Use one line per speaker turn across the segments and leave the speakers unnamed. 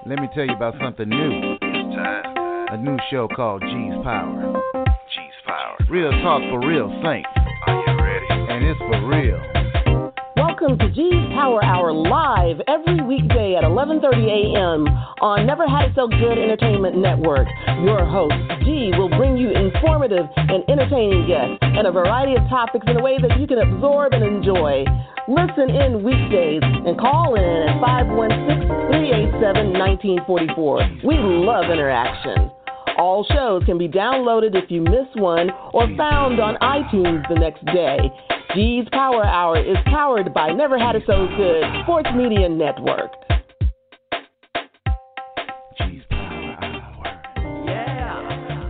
Let me tell you about something new.
It's time.
A new show called G's Power.
G's Power.
Real talk for real saints.
Are you ready?
And it's for real.
Welcome to G's Power Hour live every weekday at 11:30 a.m. on Never Had It So Good Entertainment Network. Your host, G, will bring you informative and entertaining guests and a variety of topics in a way that you can absorb and enjoy. Listen in weekdays and call in at 516-387-1944. We love interaction. All shows can be downloaded if you miss one or found on iTunes the next day. G's Power Hour is powered by Never Had It So Good Sports Media Network.
G's Power Hour.
Yeah.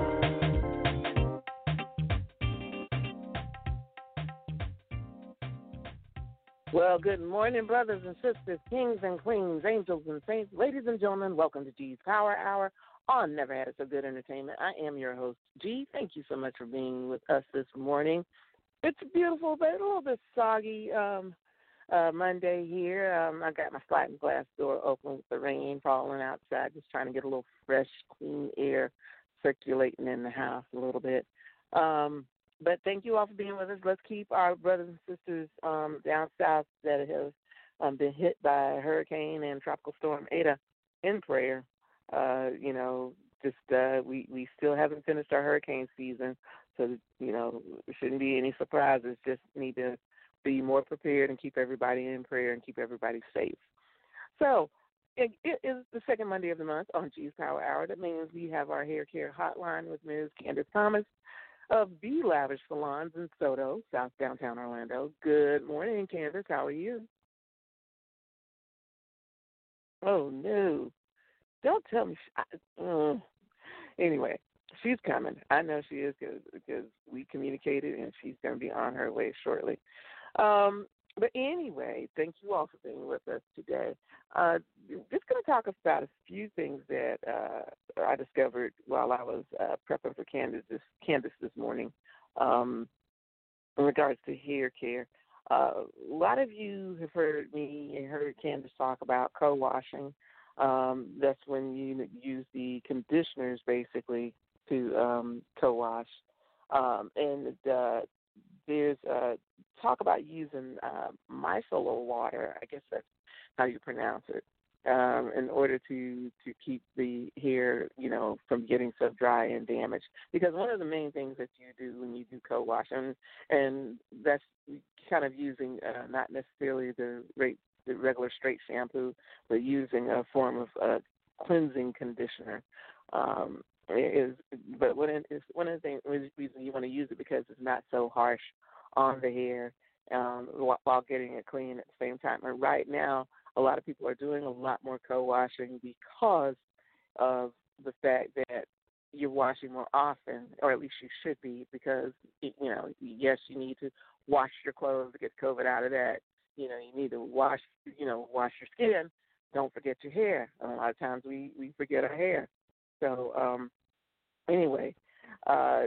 Well, good morning, brothers and sisters, kings and queens, angels and saints, ladies and gentlemen. Welcome to G's Power Hour on Never Had It So Good Entertainment. I am your host, G. Thank you so much for being with us this morning. It's beautiful, but a little bit soggy Monday here. I got my sliding glass door open with the rain falling outside, just trying to get a little fresh, clean air circulating in the house a little bit. But thank you all for being with us. Let's keep our brothers and sisters down south that have been hit by Hurricane and Tropical Storm Ada in prayer. We still haven't finished our hurricane season. So, there shouldn't be any surprises. Just need to be more prepared and keep everybody in prayer and keep everybody safe. So, it is the second Monday of the month on G's Power Hour. That means we have our hair care hotline with Ms. Candace Thomas of Be Lavish Salons in Soto, South Downtown Orlando. Good morning, Candace. How are you? Oh, no. Don't tell me. Anyway. She's coming. I know she is because we communicated, and she's going to be on her way shortly. But anyway, thank you all for being with us today. Just going to talk about a few things that I discovered while I was prepping for Candace this morning in regards to hair care. A lot of you have heard me and heard Candace talk about co-washing. That's when you use the conditioners, basically, to co-wash. And there's talk about using micellar water, I guess that's how you pronounce it, in order to keep the hair, from getting so dry and damaged. Because one of the main things that you do when you do co-wash, and that's kind of using not necessarily the regular straight shampoo, but using a form of cleansing conditioner. But one of the things, reason you want to use it because it's not so harsh on the hair while getting it clean at the same time. And right now, a lot of people are doing a lot more co-washing because of the fact that you're washing more often, or at least you should be, because, yes, you need to wash your clothes to get COVID out of that. You need to wash your skin. Don't forget your hair. A lot of times we forget our hair. So anyway, I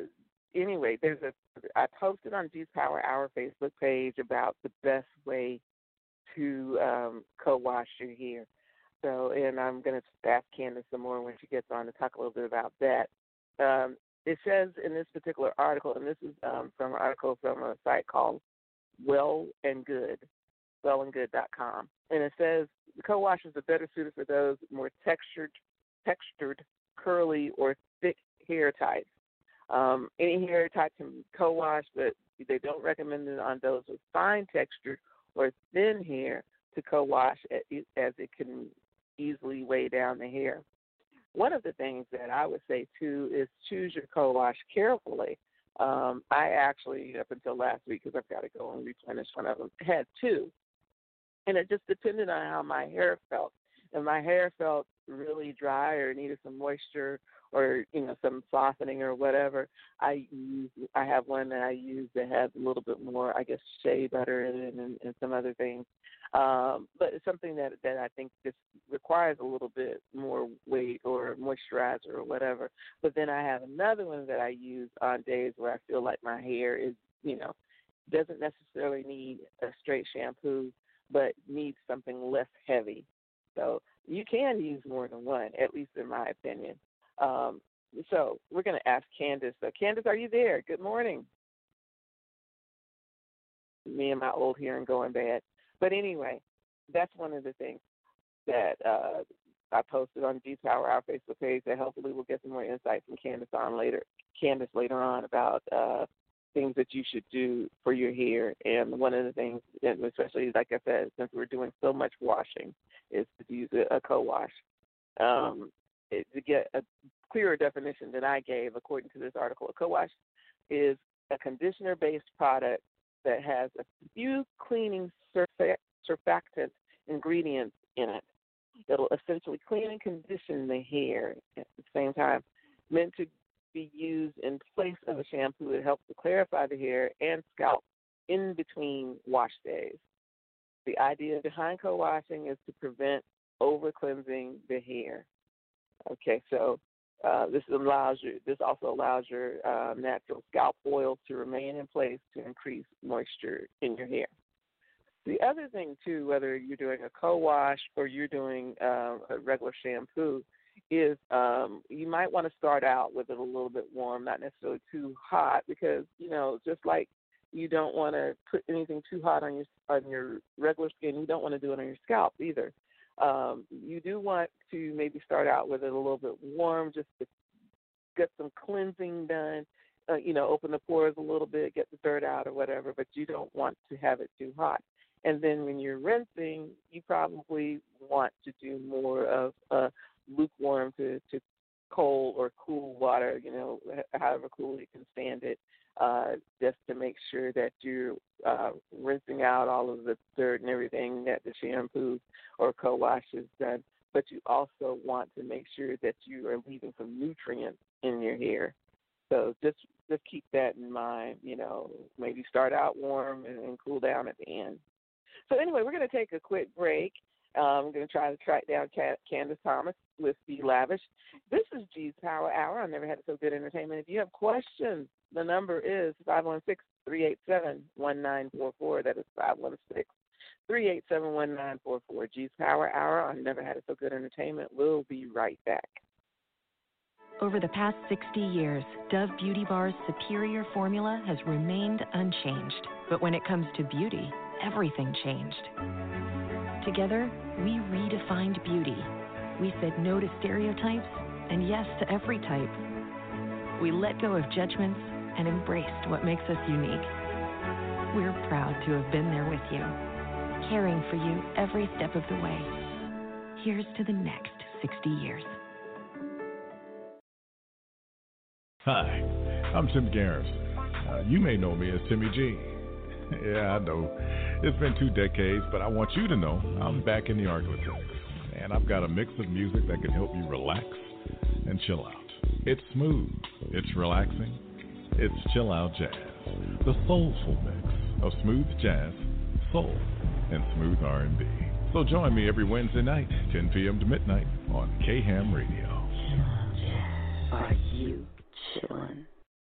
posted on G's Power Hour Facebook page about the best way to co-wash your hair. So, and I'm going to ask Candace some more when she gets on to talk a little bit about that. It says in this particular article, and this is from an article from a site called wellandgood.com, and it says the co-washers are better suited for those more textured, curly, or thick hair types. Any hair type can co-wash, but they don't recommend it on those with fine textured or thin hair to co-wash, as it can easily weigh down the hair. One of the things that I would say, too, is choose your co-wash carefully. I actually, up until last week, because I've got to go and replenish one of them, had two. And it just depended on how my hair felt. If my hair felt really dry or needed some moisture or, some softening or whatever, I have one that I use that has a little bit more, I guess, shea butter in it and some other things. But it's something that I think just requires a little bit more weight or moisturizer or whatever. But then I have another one that I use on days where I feel like my hair is, doesn't necessarily need a straight shampoo, but needs something less heavy. So you can use more than one, at least in my opinion. So we're going to ask Candace. So Candace, are you there? Good morning. Me and my old hearing going bad. But anyway, that's one of the things that I posted on G Power, our Facebook page, that hopefully we'll get some more insight from Candace later on about things that you should do for your hair. And one of the things, and especially like I said, since we're doing so much washing, is to use a co-wash. To get a clearer definition than I gave, according to this article, a co-wash is a conditioner-based product that has a few cleaning surfactant ingredients in it. It'll essentially clean and condition the hair at the same time, meant to be used in place of a shampoo. It helps to clarify the hair and scalp in between wash days. The idea behind co-washing is to prevent over-cleansing the hair. Okay, so this also allows your natural scalp oils to remain in place to increase moisture in your hair. The other thing, too, whether you're doing a co-wash or you're doing a regular shampoo, is you might want to start out with it a little bit warm, not necessarily too hot, because, just like you don't want to put anything too hot on your regular skin, you don't want to do it on your scalp either. You do want to maybe start out with it a little bit warm, just to get some cleansing done, open the pores a little bit, get the dirt out or whatever, but you don't want to have it too hot. And then when you're rinsing, you probably want to do more of lukewarm to cold or cool water, however cool you can stand it, just to make sure that you're rinsing out all of the dirt and everything that the shampoo or co-wash has done. But you also want to make sure that you are leaving some nutrients in your hair. So just keep that in mind, maybe start out warm and cool down at the end. So anyway, we're going to take a quick break. I'm going to try to track down Candace Thomas with Be Lavish. This is G's Power Hour. I never had so good entertainment. If you have questions, the number is 516-387-1944. That is 516-387-1944. G's Power Hour on Never Had It So Good Entertainment. We'll be right back.
Over the past 60 years, Dove Beauty Bar's superior formula has remained unchanged. But when it comes to beauty, everything changed. Together, we redefined beauty. We said no to stereotypes and yes to every type. We let go of judgments and embraced what makes us unique. We're proud to have been there with you, caring for you every step of the way. Here's to the next 60 years.
Hi, I'm Tim Garrison. You may know me as Timmy G. Yeah, I know. It's been 2 decades, but I want you to know I'm back in the Arklatex. And I've got a mix of music that can help you relax and chill out. It's smooth, it's relaxing, it's chill out jazz. The soulful mix of smooth jazz, soul, and smooth R&B. So join me every Wednesday night, 10 p.m. to midnight on K-Ham Radio.
Are you chillin'?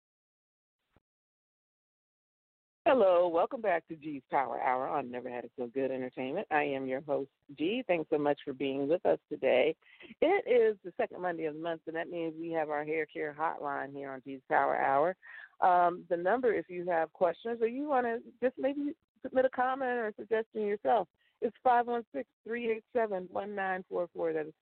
Hello, welcome back to G's Power Hour on Never Had It So Good Entertainment. I am your host, G. Thanks so much for being with us today. It is the second Monday of the month, and that means we have our hair care hotline here on G's Power Hour. The number, if you have questions or you want to just maybe submit a comment or a suggestion yourself, it's 516-387-1944. That is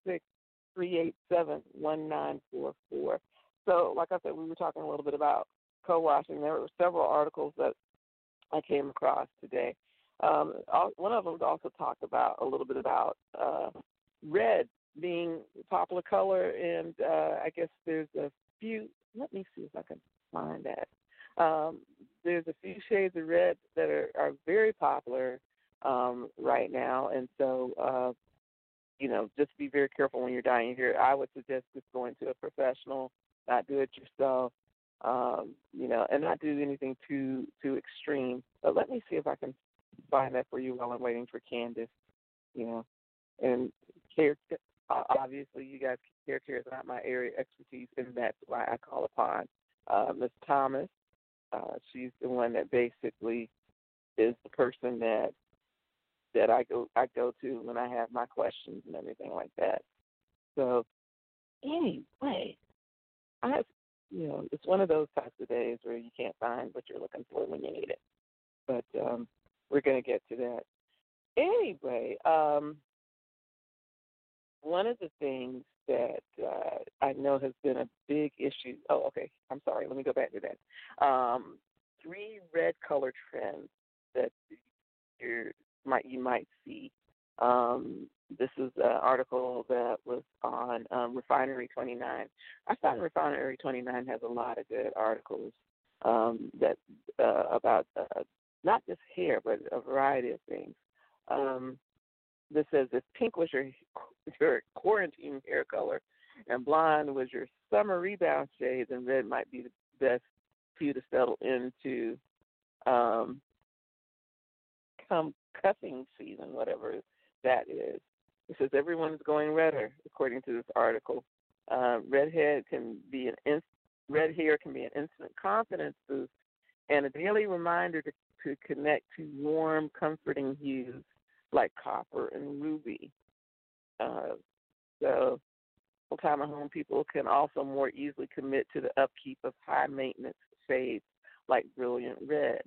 516-387-1944. So, like I said, we were talking a little bit about co-washing. There were several articles that I came across today. One of them also talked about a little bit about red being a popular color, and I guess there's a few. Let me see if I can find that. There's a few shades of red that are very popular right now, and so just be very careful when you're dyeing your hair. I would suggest just going to a professional, not do it yourself. And not do anything too extreme. But let me see if I can find that for you while I'm waiting for Candace. And hair, obviously, you guys, hair care is not my area of expertise, and that's why I call upon Ms. Thomas. She's the one that basically is the person that that I go to when I have my questions and everything like that. So anyway, it's one of those types of days where you can't find what you're looking for when you need it. But we're going to get to that. Anyway, one of the things that I know has been a big issue. Oh, okay. I'm sorry. Let me go back to that. 3 red color trends that you might see. This is an article that was on Refinery 29. I find Refinery 29 has a lot of good articles that about not just hair, but a variety of things. This says if pink was your quarantine hair color and blonde was your summer rebound shade, then red might be the best for you to settle into come cuffing season, whatever that is. It says everyone's going redder, according to this article. Red hair can be an instant confidence boost and a daily reminder to connect to warm, comforting hues like copper and ruby. So full-time home people can also more easily commit to the upkeep of high-maintenance shades like brilliant red.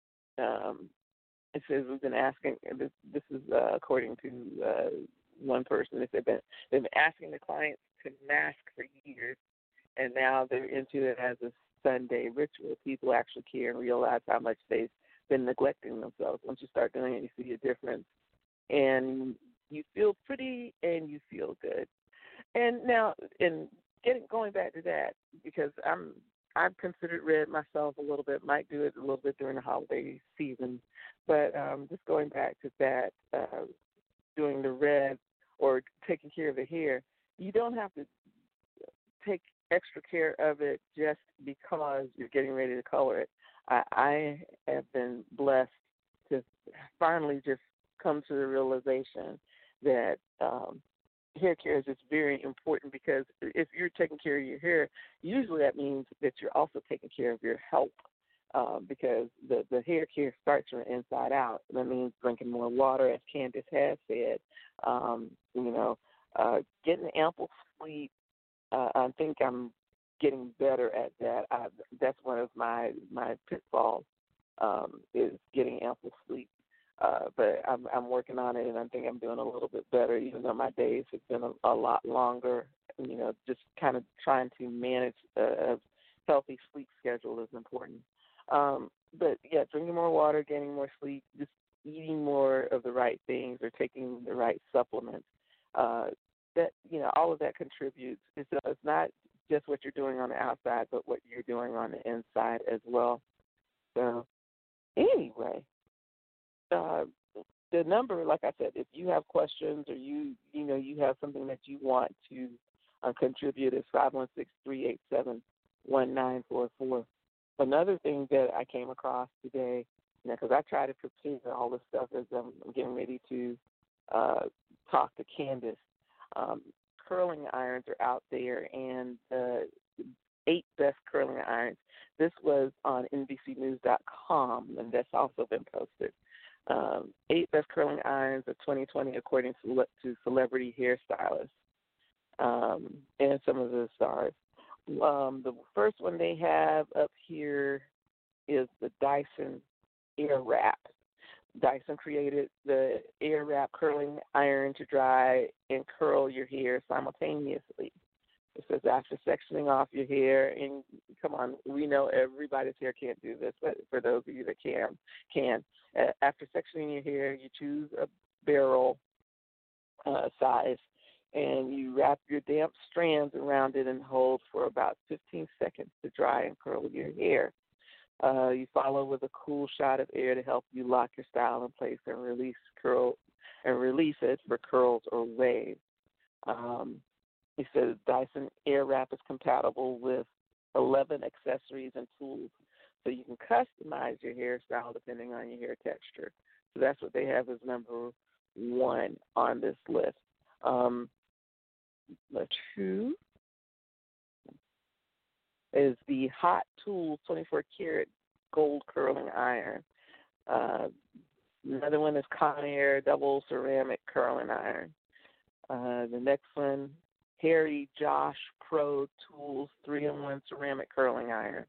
It says we've been asking, this is according to one person, they've been asking the clients to mask for years, and now they're into it as a Sunday ritual. People actually care and realize how much they've been neglecting themselves. Once you start doing it, you see a difference. And you feel pretty and you feel good. And now, going back to that, because I've considered red myself a little bit, might do it a little bit during the holiday season, but just going back to that, doing the red or taking care of the hair, you don't have to take extra care of it just because you're getting ready to color it. I have been blessed to finally just come to the realization that hair care is just very important, because if you're taking care of your hair, usually that means that you're also taking care of your health, because the hair care starts from the inside out. That means drinking more water, as Candace has said, getting ample sleep. I think I'm getting better at that. That's one of my pitfalls, is getting ample sleep. But I'm working on it, and I think I'm doing a little bit better, even though my days have been a lot longer. Just kind of trying to manage a healthy sleep schedule is important. But, yeah, drinking more water, getting more sleep, just eating more of the right things or taking the right supplements, all of that contributes. It's not just what you're doing on the outside, but what you're doing on the inside as well. So, anyway. The number, like I said, if you have questions or you have something that you want to contribute, is 516-387-1944. Another thing that I came across today, because I try to prepare all this stuff as I'm getting ready to talk to Candace. Curling irons are out there, and the 8 best curling irons. This was on NBCnews.com, and that's also been posted. 8 best curling irons of 2020 according to celebrity hairstylists and some of the stars. The first one they have up here is the Dyson Airwrap. Dyson created the Airwrap curling iron to dry and curl your hair simultaneously. It says after sectioning off your hair, and come on, we know everybody's hair can't do this, but for those of you that can. After sectioning your hair, you choose a barrel size, and you wrap your damp strands around it and hold for about 15 seconds to dry and curl your hair. You follow with a cool shot of air to help you lock your style in place and release it for curls or waves. He said Dyson Airwrap is compatible with 11 accessories and tools, so you can customize your hairstyle depending on your hair texture. So that's what they have as number 1 on this list. Number 2 is the Hot Tools 24 karat gold curling iron. Another one is Conair Double Ceramic Curling Iron. The next one, Harry Josh Pro Tools 3-in-1 Ceramic Curling Iron.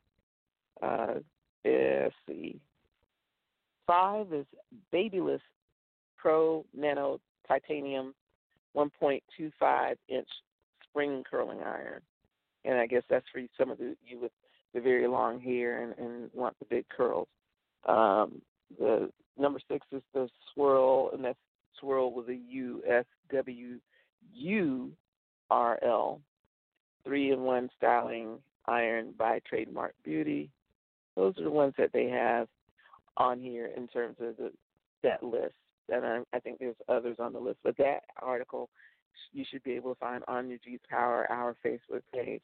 Let's see. 5 is Babyless Pro Nano Titanium 1.25-inch spring curling iron. And I guess that's for some of you with the very long hair and want the big curls. The number 6 is the Swirl, and that's Swirl with a U, SWURL, 3-in-1 styling iron by Trademark Beauty. Those are the ones that they have on here in terms of that list. And I think there's others on the list, but that article you should be able to find on your G's Power Hour Facebook page.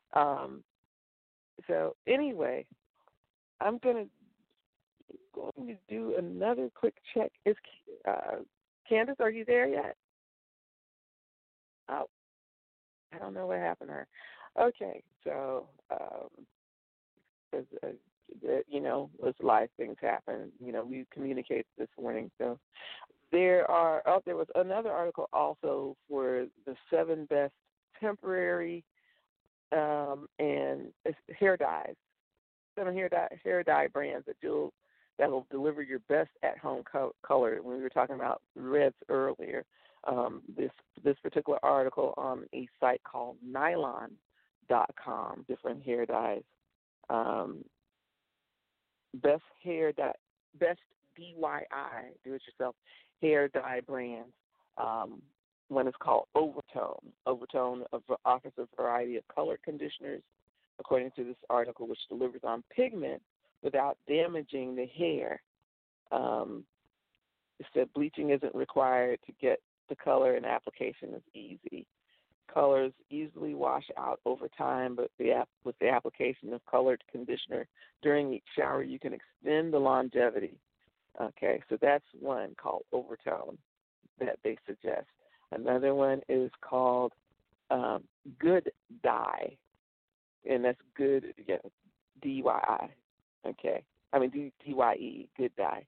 So anyway, I'm going to do another quick check. Is Candace, are you there yet? Oh, I don't know what happened to her. Okay, so as live things happen, we communicated this morning. So there was another article also for the 7 best temporary and hair dyes, 7 hair dye brands that will deliver your best at-home color. When we were talking about reds earlier, this particular article on a site called Nylon.com, different hair dyes. Best DIY, do-it-yourself hair dye brands. One is called Overtone. Overtone offers a variety of color conditioners, according to this article, which delivers on pigment without damaging the hair. It said bleaching isn't required to get the color, and application is easy. Colors easily wash out over time, but with the application of colored conditioner during each shower, you can extend the longevity. Okay, so that's one called Overtone that they suggest. Another one is called Good Dye, and that's good, D-Y-I, okay. I mean D-Y-E, Good Dye.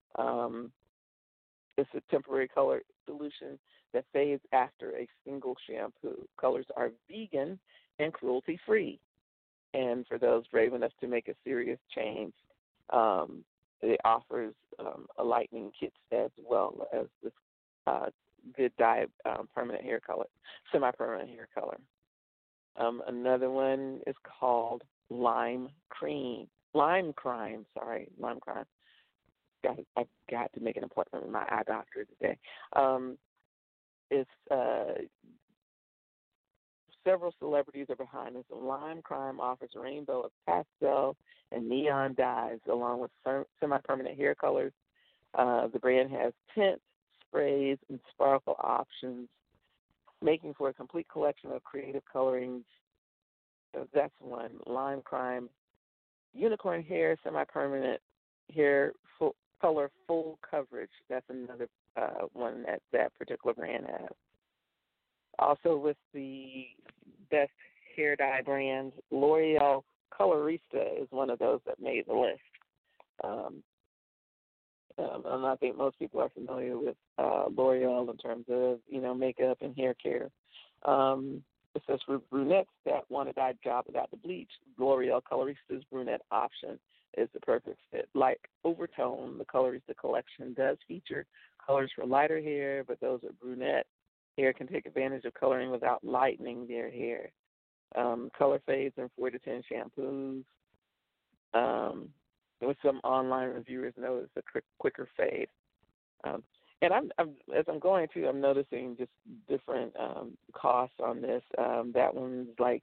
It's a temporary color solution that fades after a single shampoo. Colors are vegan and cruelty-free. And for those brave enough to make a serious change, it offers a lightening kit as well as this Good Dye permanent hair color, semi-permanent hair color. Another one is called Lime Crime. I've got to make an appointment with my eye doctor today. Several celebrities are behind this. Lime Crime offers a rainbow of pastel and neon dyes along with semi-permanent hair colors. The brand has tints, sprays, and sparkle options, making for a complete collection of creative colorings. So that's one. Lime Crime, unicorn hair, semi-permanent hair, color full coverage. That's another one that particular brand has. Also with the best hair dye brands, L'Oreal Colorista is one of those that made the list. And I think most people are familiar with L'Oreal in terms of, makeup and hair care. It says for brunettes that want a dye job without the bleach, L'Oreal Colorista's brunette option is the perfect fit. Like Overtone, the Colorista collection does feature colors for lighter hair, but those with brunette hair can take advantage of coloring without lightening their hair. Color fades in 4 to 10 shampoos. With some online reviewers notice a quicker fade. And as I'm going through, I'm noticing just different costs on this. That one's like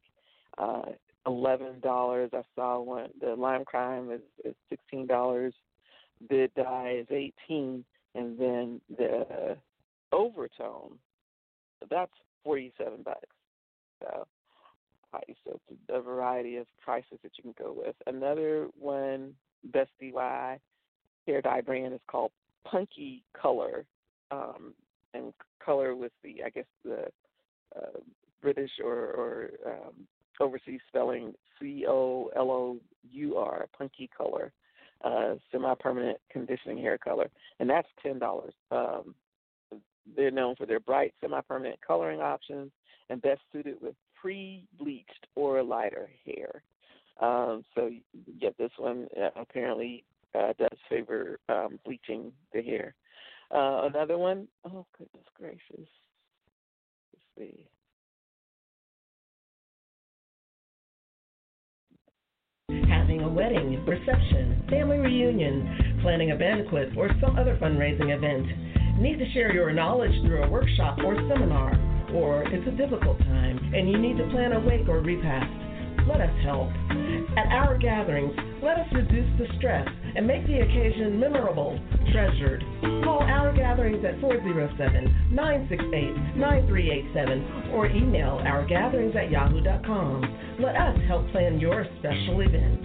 $11. I saw one. The Lime Crime is $16. Good Dye is $18, and then the Overtone, that's $47. So it's a variety of prices that you can go with. Another one, Best DIY hair dye brand is called Punky Color, and color with the British or overseas spelling COLOUR, Punky Color. semi-permanent conditioning hair color, and that's $10. They're known for their bright semi-permanent coloring options and best suited with pre-bleached or lighter hair. So, yeah, this one apparently does favor bleaching the hair. Another one, oh, goodness gracious. Let's see.
Having a wedding, reception, family reunion, planning a banquet, or some other fundraising event. Need to share your knowledge through a workshop or seminar, or it's a difficult time and you need to plan a wake or repast. Let us help. At our gatherings, let us reduce the stress and make the occasion memorable, treasured. Call Our Gatherings at 407-968-9387 or email ourgatherings@yahoo.com. Let us help plan your special event.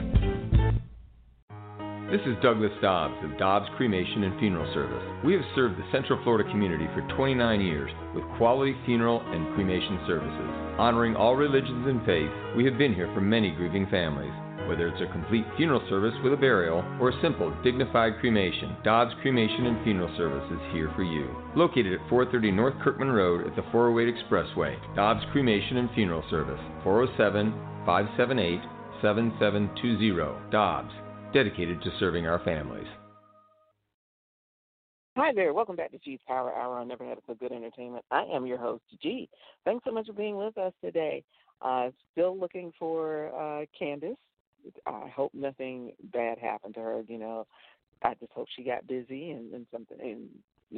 This is Douglas Dobbs of Dobbs Cremation and Funeral Service. We have served the Central Florida community for 29 years with quality funeral and cremation services. Honoring all religions and faiths, we have been here for many grieving families. Whether it's a complete funeral service with a burial or a simple, dignified cremation, Dobbs Cremation and Funeral Service is here for you. Located at 430 North Kirkman Road at the 408 Expressway, Dobbs Cremation and Funeral Service, 407-578-7720. Dobbs, dedicated to serving our families.
Hi there. Welcome back to G's Power Hour on Never Had So Good Entertainment. I am your host, G. Thanks so much for being with us today. Still looking for Candace. I hope nothing bad happened to her. You know, I just hope she got busy and something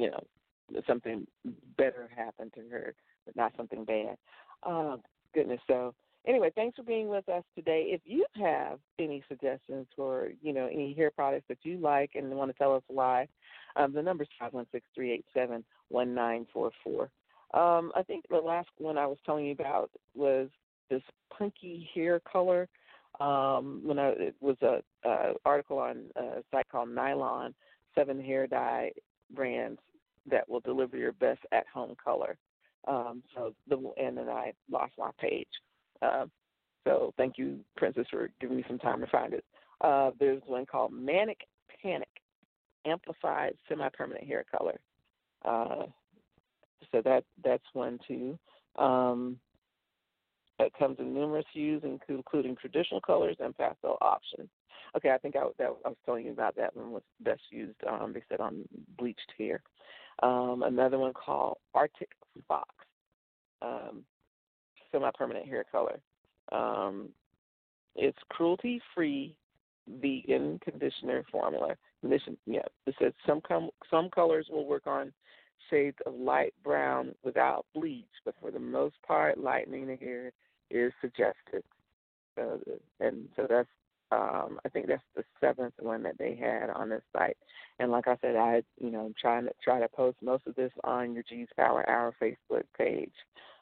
better happened to her, but not something bad. Goodness. So anyway, thanks for being with us today. If you have any suggestions for, any hair products that you like and want to tell us why, the number is 516-387-1944. I think the last one I was telling you about was this punky hair color. It was a article on a site called Nylon, 7 hair dye brands that will deliver your best at-home color. And then I lost my page. So thank you, Princess, for giving me some time to find it. There's one called Manic Panic, Amplified Semi-Permanent Hair Color. So that's one, too. It comes in numerous hues, including traditional colors and pastel options. Okay, I think I was telling you about that one was best used, they said, on bleached hair. Another one called Arctic Fox, semi-permanent hair color. It's cruelty-free vegan conditioner formula. It says some colors will work on shades of light brown without bleach, but for the most part, lightening the hair is suggested. So that's I think that's the 7th one that they had on this site. And like I said, I'm trying to post most of this on your G's Power Hour Facebook page.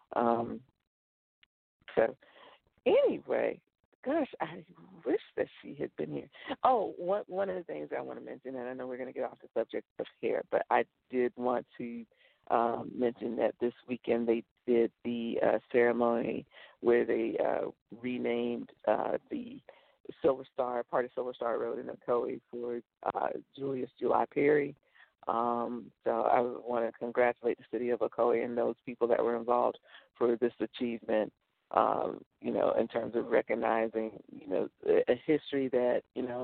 So anyway, gosh, I wish that she had been here. Oh, one of the things I want to mention, and I know we're going to get off the subject of hair, but I did want to mention that this weekend they did the ceremony where they renamed the part of Silver Star Road in Ocoee for Julius July Perry. So I want to congratulate the city of Ocoee and those people that were involved for this achievement. In terms of recognizing, a history that,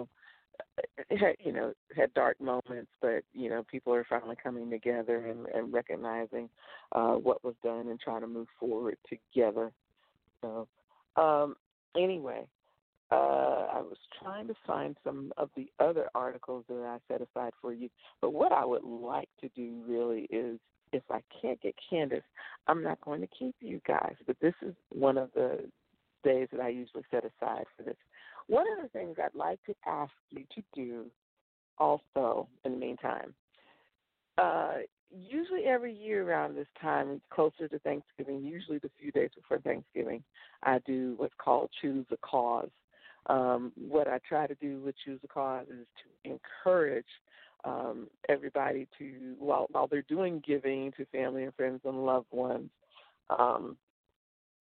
had dark moments, but, people are finally coming together and recognizing what was done and trying to move forward together. So, anyway, I was trying to find some of the other articles that I set aside for you, but what I would like to do really is, if I can't get Candace, I'm not going to keep you guys, but this is one of the days that I usually set aside for this. One of the things I'd like to ask you to do also in the meantime, usually every year around this time, it's closer to Thanksgiving, usually the few days before Thanksgiving, I do what's called Choose a Cause. What I try to do with Choose a Cause is to encourage everybody to, while they're doing giving to family and friends and loved ones,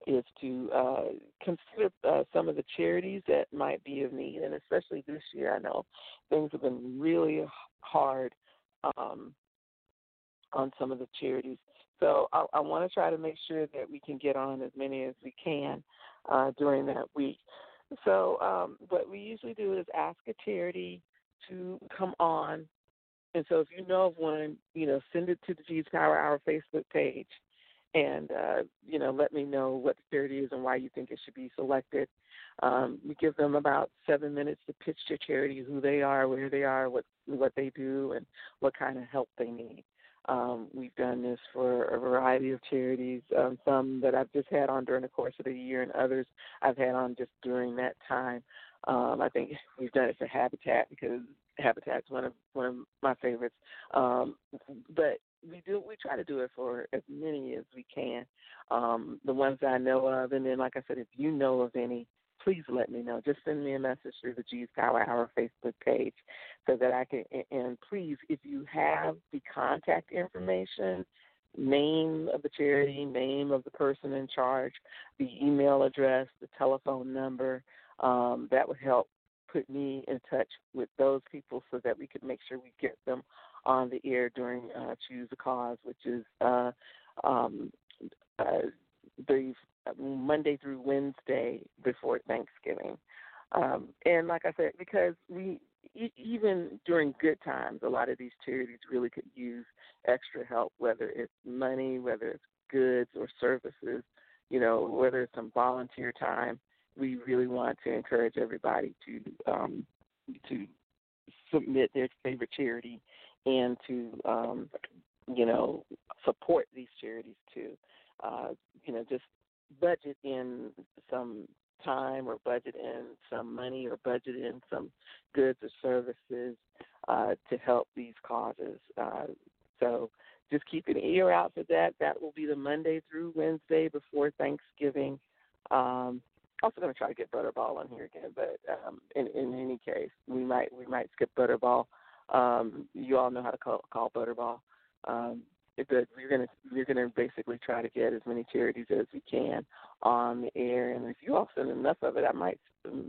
is to consider some of the charities that might be of need, and especially this year, I know things have been really hard on some of the charities. So I want to try to make sure that we can get on as many as we can during that week. So what we usually do is ask a charity to come on. And so if you know of one, send it to the G's Power Hour Facebook page and, let me know what the charity is and why you think it should be selected. We give them about 7 minutes to pitch their charity, who they are, where they are, what they do, and what kind of help they need. We've done this for a variety of charities, some that I've just had on during the course of the year and others I've had on just during that time. I think we've done it for Habitat because Habitat's one of my favorites. But we try to do it for as many as we can, the ones that I know of. And then, like I said, if you know of any, please let me know. Just send me a message through the G's Power Hour Facebook page so that I can, and please, if you have the contact information, name of the charity, name of the person in charge, the email address, the telephone number, that would help put me in touch with those people so that we could make sure we get them on the air during Choose a Cause, which is the Monday through Wednesday before Thanksgiving. And like I said, because we, even during good times, a lot of these charities really could use extra help, whether it's money, whether it's goods or services, whether it's some volunteer time. We really want to encourage everybody to submit their favorite charity and to, support these charities too. Just budget in some time or budget in some money or budget in some goods or services to help these causes. So just keep an ear out for that. That will be the Monday through Wednesday before Thanksgiving. Also going to try to get Butterball on here again, but in any case, we might skip Butterball. You all know how to call Butterball. But we're gonna basically try to get as many charities as we can on the air, and if you all send enough of it, I might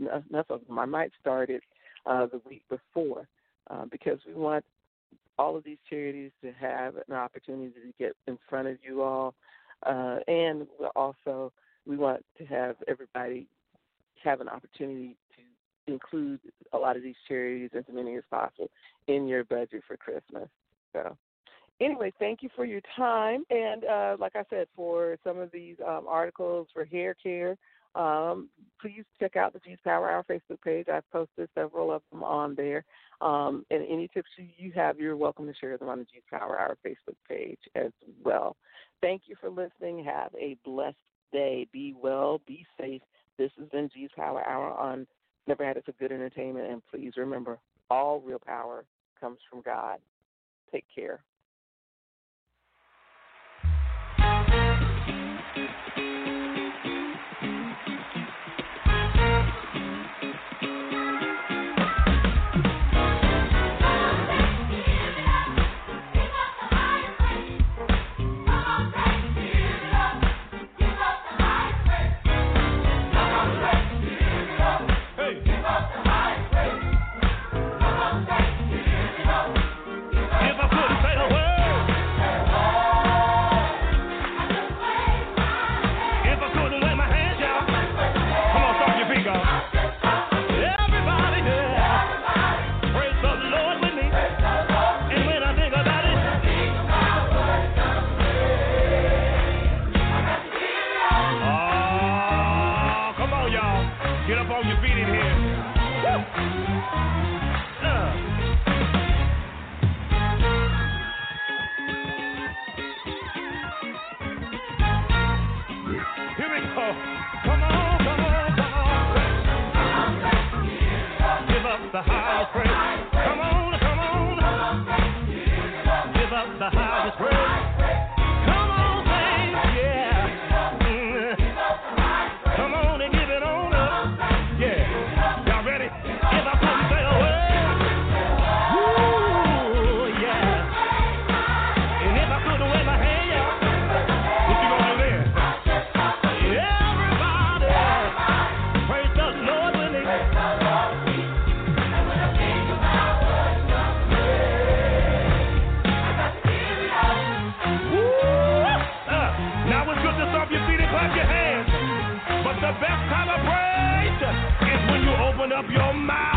start it the week before because we want all of these charities to have an opportunity to get in front of you all, and we want to have everybody have an opportunity to include a lot of these charities, as many as possible, in your budget for Christmas. So anyway, thank you for your time. And like I said, for some of these articles for hair care, please check out the G's Power Hour Facebook page. I've posted several of them on there. And any tips you have, you're welcome to share them on the G's Power Hour Facebook page as well. Thank you for listening. Have a blessed day. Be well. Be safe. This has been G's Power Hour on Never Had It So Good Entertainment. And please remember, all real power comes from God. Take care.
If I put laughter is when you open up your mouth.